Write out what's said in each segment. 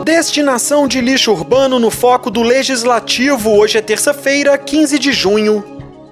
Destinação de lixo urbano no foco do Legislativo. Hoje é terça-feira, 15 de junho.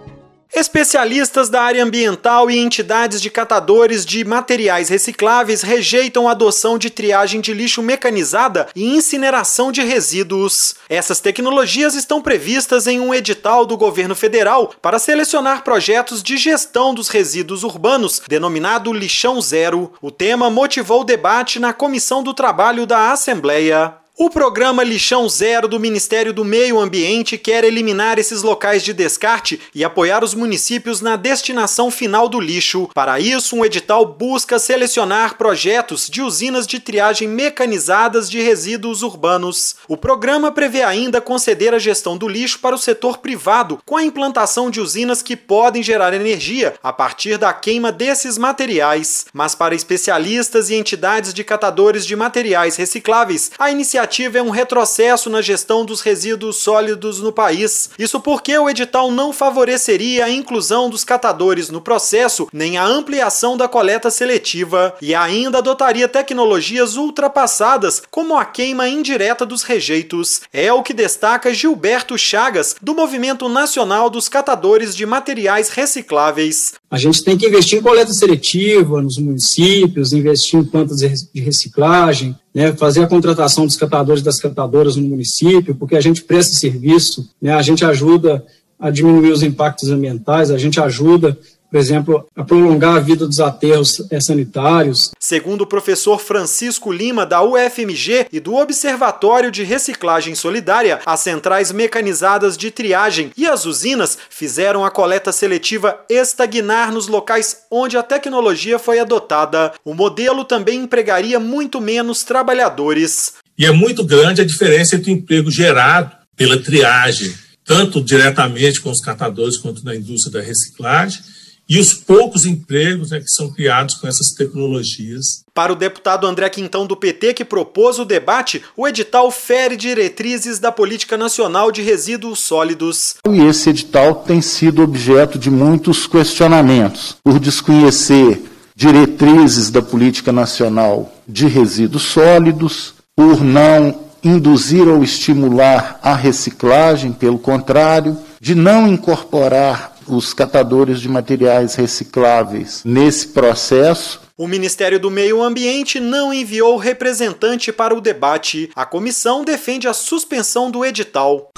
Especialistas da área ambiental e entidades de catadores de materiais recicláveis rejeitam a adoção de triagem de lixo mecanizada e incineração de resíduos. Essas tecnologias estão previstas em um edital do governo federal para selecionar projetos de gestão dos resíduos urbanos, denominado Lixão Zero. O tema motivou o debate na Comissão do Trabalho da Assembleia. O programa Lixão Zero do Ministério do Meio Ambiente quer eliminar esses locais de descarte e apoiar os municípios na destinação final do lixo. Para isso, um edital busca selecionar projetos de usinas de triagem mecanizadas de resíduos urbanos. O programa prevê ainda conceder a gestão do lixo para o setor privado, com a implantação de usinas que podem gerar energia a partir da queima desses materiais. Mas para especialistas e entidades de catadores de materiais recicláveis, a iniciativa é um retrocesso na gestão dos resíduos sólidos no país. Isso porque o edital não favoreceria a inclusão dos catadores no processo, nem a ampliação da coleta seletiva, e ainda adotaria tecnologias ultrapassadas, como a queima indireta dos rejeitos. É o que destaca Gilberto Chagas, do Movimento Nacional dos Catadores de Materiais Recicláveis. A gente tem que investir em coleta seletiva nos municípios, investir em plantas de reciclagem, fazer a contratação dos catadores e das catadoras no município, porque a gente presta serviço, a gente ajuda a diminuir os impactos ambientais, a gente ajuda, por exemplo, a prolongar a vida dos aterros sanitários. Segundo o professor Francisco Lima, da UFMG e do Observatório de Reciclagem Solidária, as centrais mecanizadas de triagem e as usinas fizeram a coleta seletiva estagnar nos locais onde a tecnologia foi adotada. O modelo também empregaria muito menos trabalhadores. E é muito grande a diferença entre o emprego gerado pela triagem, tanto diretamente com os catadores quanto na indústria da reciclagem, e os poucos empregos que são criados com essas tecnologias. Para o deputado André Quintão, do PT, que propôs o debate, o edital fere diretrizes da Política Nacional de Resíduos Sólidos. E esse edital tem sido objeto de muitos questionamentos, por desconhecer diretrizes da Política Nacional de Resíduos Sólidos, por não induzir ou estimular a reciclagem, pelo contrário, de não incorporar os catadores de materiais recicláveis nesse processo. O Ministério do Meio Ambiente não enviou representante para o debate. A comissão defende a suspensão do edital.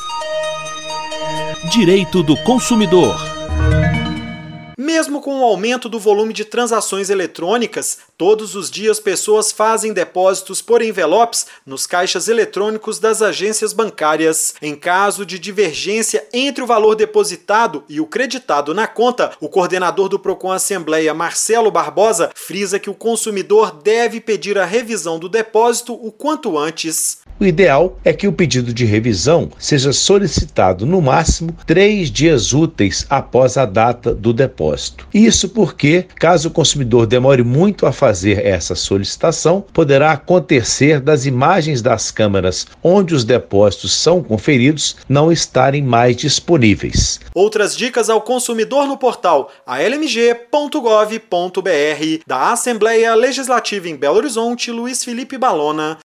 Direito do consumidor. Mesmo com o aumento do volume de transações eletrônicas, todos os dias pessoas fazem depósitos por envelopes nos caixas eletrônicos das agências bancárias. Em caso de divergência entre o valor depositado e o creditado na conta, o coordenador do Procon Assembleia, Marcelo Barbosa, frisa que o consumidor deve pedir a revisão do depósito o quanto antes. O ideal é que o pedido de revisão seja solicitado no máximo 3 dias úteis após a data do depósito. Isso porque, caso o consumidor demore muito a fazer essa solicitação, poderá acontecer das imagens das câmeras onde os depósitos são conferidos não estarem mais disponíveis. Outras dicas ao consumidor no portal almg.gov.br. Da Assembleia Legislativa em Belo Horizonte, Luiz Felipe Balona.